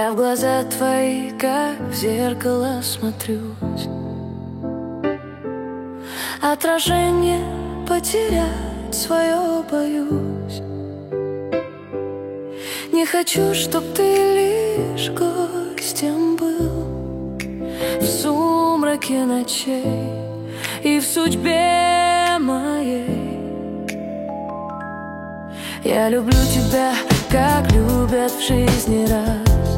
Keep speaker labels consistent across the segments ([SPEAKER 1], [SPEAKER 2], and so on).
[SPEAKER 1] Я в глаза твои, как в зеркало, смотрюсь. Отражение потерять свое боюсь. Не хочу, чтоб ты лишь гостем был в сумраке ночей и в судьбе моей. Я люблю тебя, как любят в жизни раз,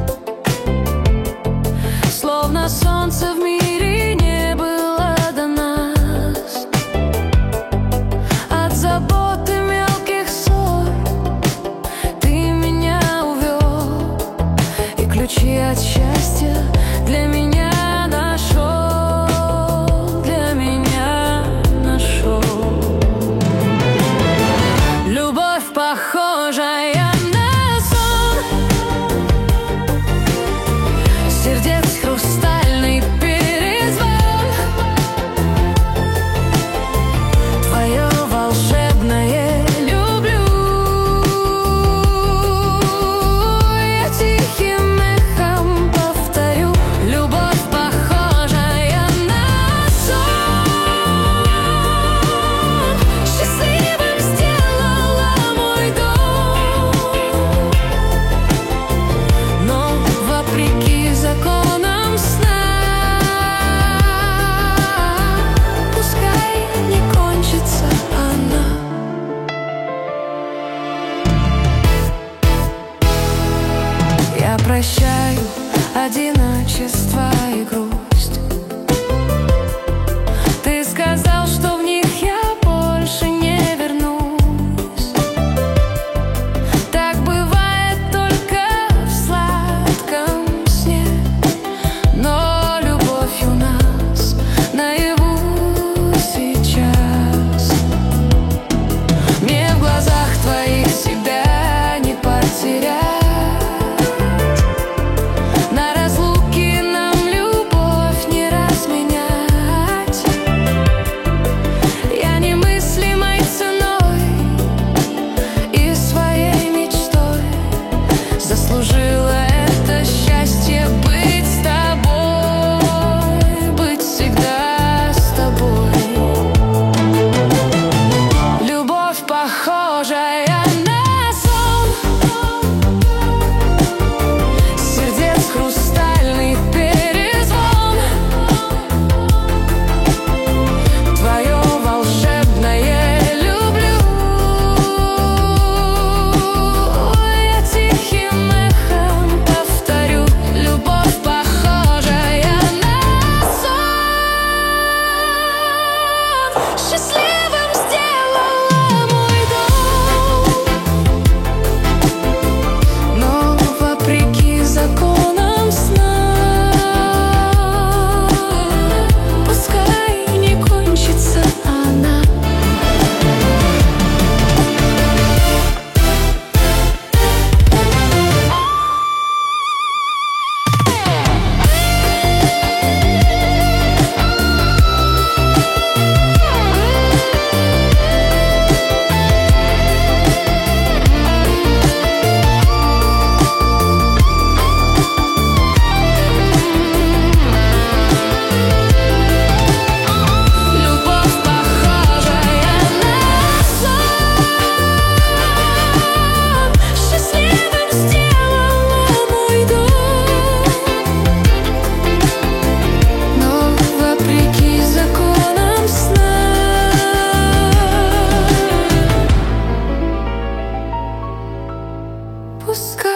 [SPEAKER 1] словно солнце в мире не было до нас. От заботы мелких ссор ты меня увел, и ключи от счастья для меня нашел, для меня нашел. Любовь похожая на сон, сердец хрустальный перезвон, твое волшебное люблю. Я тихим эхом повторю: любовь похожая на сон, счастливым сделала мой дом. Но вопреки законам сна, пускай не кончится она. Я прощаю одиночество и грусть. Ты сказал, что в них я больше не вернусь. Так бывает только в сладком сне, но любовь у нас наяву сейчас. Мне в глазах твоих себя не потерять. На разлуке нам любовь не разменять. Я немыслимой ценой и своей мечтой заслужила это счастье быть с тобой, быть всегда с тобой. Любовь похожая на сон, сердец хрустальный перезвон, твое волшебное люблю. Я тихим эхом повторю: любовь похожая на сон, счастливым сделала мой дом. Но вопреки законам сна, пускай не кончится она. Любовь похожая на сон, счастливым сделала мой дом. Но вопреки законам сна, пускай